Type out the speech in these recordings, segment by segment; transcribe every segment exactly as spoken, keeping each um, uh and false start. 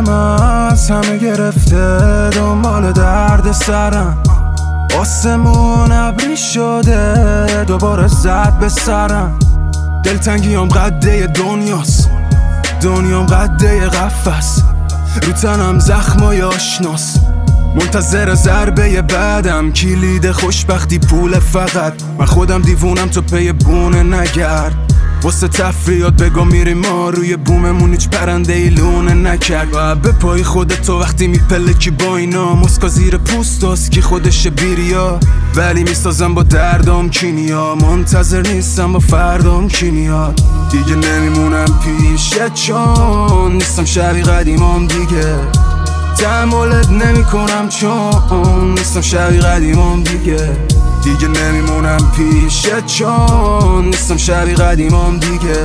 دلم از همه گرفته، دنبال درد سرم. آسمون ابری شده، دوباره زد به سرم. دلتنگیام قده دنیاست، دنیام قده قفس. رو تنم زخمای آشناس، منتظر ضربه بعدم. کلید خوشبختی پول فقط، من خودم دیوونم تو پی بونه نگرد. واسه تفریات بگو میری ما روی بوممون هیچ پرنده ای لونه نکرد. و به پای خودت تو وقتی میپلکی با اینا، مسکا زیر پوستاست کی خودش بیریا. ولی میسازم با دردام کینیا، منتظر نیستم با فردام کینیا. دیگه نمیمونم پیشت چون نیستم شبیه قدیمام دیگه. تحملت نمی کنم چون نیستم شبیه قدیمام دیگه. دیگه نمیمونم پیشت چون نیستم شبیه قدیمام دیگه.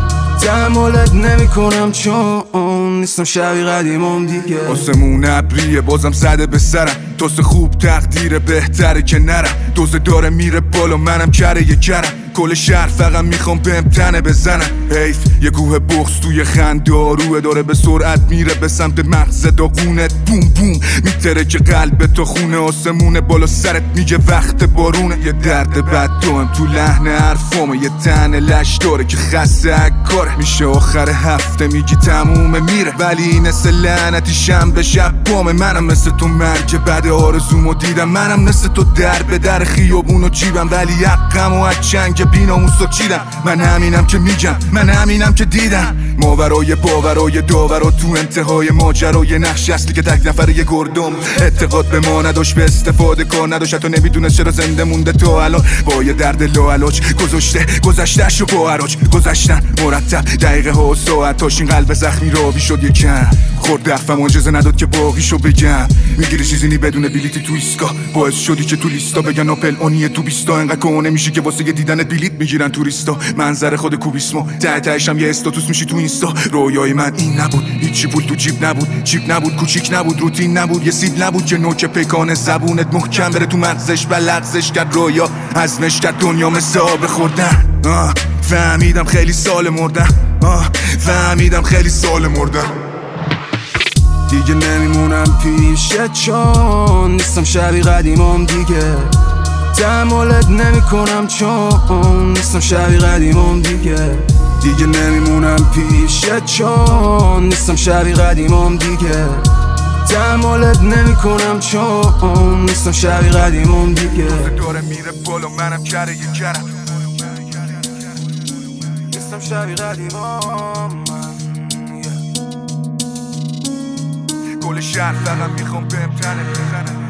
تحملت نمی کنم چون نیستم شبیه قدیمام دیگه. آسمون ابریه بازم زده به سرم، توست خوب تقدیر بهتره که نرم. دوزه داره میره بالا منم کره یه کرم. کل شهر فقط میخوام بهم تنه بزنم. حیف یه گوه بغض توی خنداروه، داره به سرعت میره به سمت مغز داغونت. بوم بوم میتره که قلب تو خونه. آسمون بالا سرت میگه وقت بارونه. یه درد بد دوم تو لحن حرفامه، یه تن لش داره که خسته اکاره. میشه آخر هفته میگی تمومه میره، ولی این مثل لعنتی شنبه شب بامه. منم مثل تو مرگ بعد آرزومو دیدم، منم مثل تو در به در خیابونو جیبم. ولی حقم و از چنگ بیناموسو چیدم. من همینم که میگم، من همینم که دیدم. ماورای باورای داورا تو انتهای ماجرای نقش اصلی که تک نفر یه گردم. اعتقاد به ما نداشت، به استفاده کار نداشت، حتی نمیدونست چرا زنده مونده تا الان. با یه درد لاعلاج گذاشته گذشتهش رو با عراج گذشتن مرتب دقیقه ها و ساعتاش. این قلب زخمی راوی شد یکم، خورد حرفم اجازه نداد که باقیشو بگم. میگیری چیزی بدون بلیتی تو ایستگاه، باعث شدی که تو لیستا بگن آپل اونیه تو بیستا. انقدر کهنه میشی که واسه دیدن بلیت میگیرن توریستا. منظر خود کوبیسمو ته تهشم یه استاتوس میشی تو اینستا. رویای من این نبود، هیچی پول تو جیب نبود، چیپ نبود، کوچیک نبود، روتین نبود، یه سیب نبود که نوک پیکان زبونت محکم بره تو مغزش و لغزش کرد. رویا ازمش کرد دنیا مثل آب خوردن. آه فهمیدم خیلی سال مردم، آه فهمیدم خیلی سال مردم. دیگه نمیمونم پیشت چون نیستم شبیه قدیمام دیگه. تحملت نمی کنم چون نیستم شبیه قدیمام دیگه. دیگه نمیمونم پیشت چون نیستم شبیه قدیمام دیگه. تحملت نمی کنم چون نیستم شبیه قدیمام دیگه. داره میره بالا منم کره یه کرم. نیستم شبیه قدیمام. کل شهر فقط میخوام بهم تنه بزنم.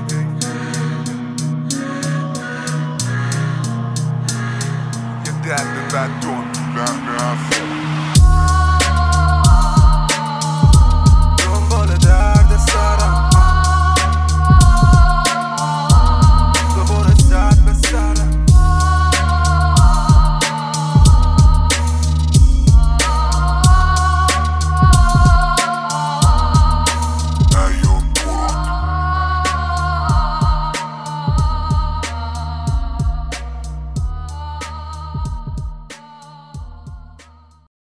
یه درد بد دون